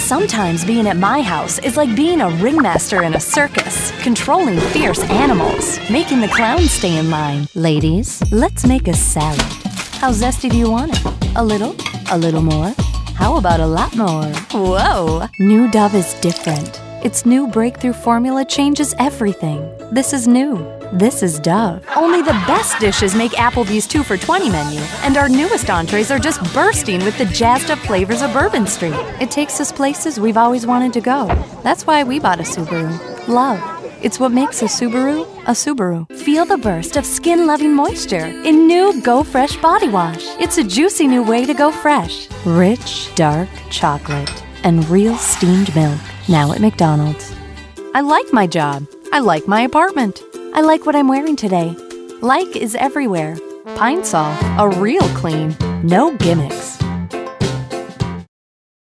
Sometimes being at my house is like being a ringmaster in a circus, controlling fierce animals, making the clowns stay in line. Ladies, let's make a salad. How zesty do you want it? A little? A little more? How about a lot more? Whoa! New Dove is different. Its new breakthrough formula changes everything. This is new. This is Dove. Only the best dishes make Applebee's 2 for $20 menu, and our newest entrees are just bursting with the jazzed up flavors of Bourbon Street. It takes us places we've always wanted to go. That's why we bought a Subaru. Love. It's what makes a Subaru a Subaru. Feel the burst of skin-loving moisture in new Go Fresh Body Wash. It's a juicy new way to go fresh. Rich, dark chocolate and real steamed milk. Now at McDonald's. I like my job. I like my apartment. I like what I'm wearing today. Like is everywhere. Pine Sol, a real clean. No gimmicks.